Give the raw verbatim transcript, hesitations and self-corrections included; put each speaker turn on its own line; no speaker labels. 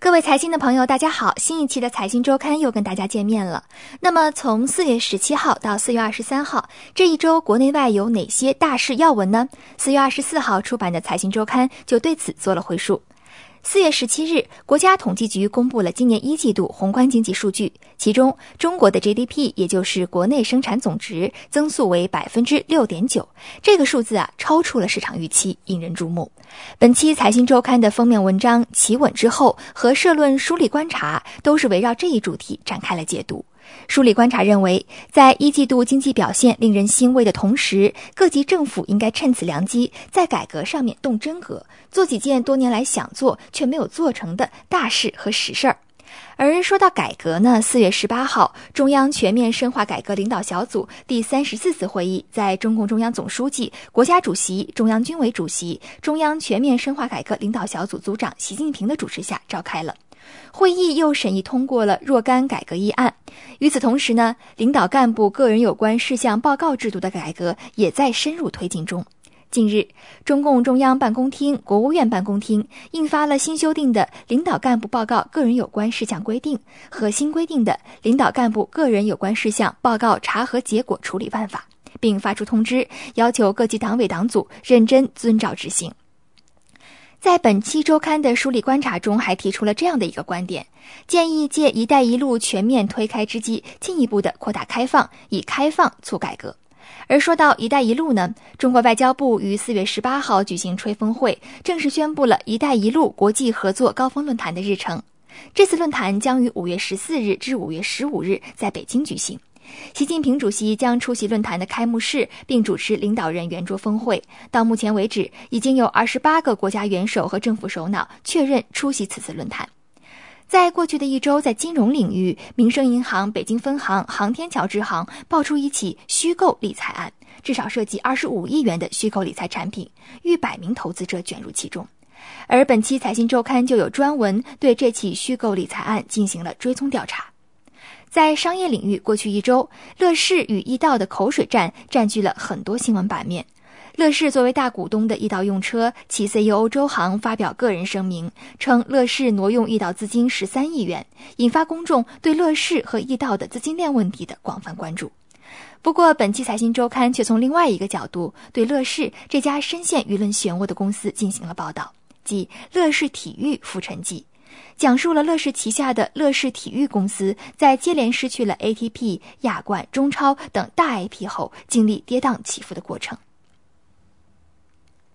各位财经的朋友大家好，新一期的财经周刊又跟大家见面了。那么从四月十七号到四月二十三号，这一周国内外有哪些大事要闻呢？四月二十四号出版的财经周刊就对此做了回述。四月十七日，国家统计局公布了今年一季度宏观经济数据，其中中国的 G D P 也就是国内生产总值增速为 百分之六点九， 这个数字啊超出了市场预期，引人注目。本期财新周刊的封面文章企稳之后和社论梳理观察都是围绕这一主题展开了解读。梳理观察认为，在一季度经济表现令人欣慰的同时，各级政府应该趁此良机，在改革上面动真格，做几件多年来想做却没有做成的大事和实事儿。而说到改革呢，四月十八号，中央全面深化改革领导小组第三十四次会议在中共中央总书记、国家主席、中央军委主席、中央全面深化改革领导小组组长习近平的主持下召开了。会议又审议通过了若干改革议案。与此同时呢，领导干部个人有关事项报告制度的改革也在深入推进中。近日，中共中央办公厅、国务院办公厅印发了新修订的《领导干部报告个人有关事项规定》和新规定的《领导干部个人有关事项报告查核结果处理办法》，并发出通知，要求各级党委党组认真遵照执行。在本期周刊的梳理观察中，还提出了这样的一个观点，建议借一带一路全面推开之际，进一步的扩大开放，以开放促改革。而说到一带一路呢，中国外交部于四月十八号举行吹风会，正式宣布了一带一路国际合作高峰论坛的日程。这次论坛将于五月十四日至五月十五日在北京举行。习近平主席将出席论坛的开幕式，并主持领导人圆桌峰会。到目前为止，已经有二十八个国家元首和政府首脑确认出席此次论坛。在过去的一周，在金融领域，民生银行北京分行、航天桥支行爆出一起虚构理财案，至少涉及二十五亿元的虚构理财产品，逾百名投资者卷入其中。而本期财新周刊就有专文对这起虚构理财案进行了追踪调查。在商业领域，过去一周，乐视与易到的口水战占据了很多新闻版面。乐视作为大股东的易到用车，其 C E O 周航发表个人声明，称乐视挪用易到资金十三亿元，引发公众对乐视和易到的资金链问题的广泛关注。不过，本期财新周刊却从另外一个角度对乐视这家深陷舆论漩涡的公司进行了报道，即乐视体育浮沉记，讲述了乐视旗下的乐视体育公司在接连失去了 A T P、亚冠、中超等大 I P 后经历跌宕起伏的过程。